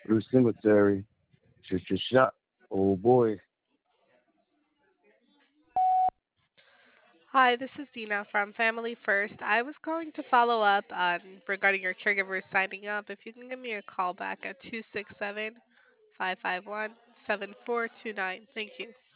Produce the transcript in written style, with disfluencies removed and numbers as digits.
Blue Cemetery. Shoot your shot. Oh boy. Hi, this is Dina from Family First. I was going to follow up on regarding your caregivers signing up. If you can give me a call back at 267 551 7429. Thank you.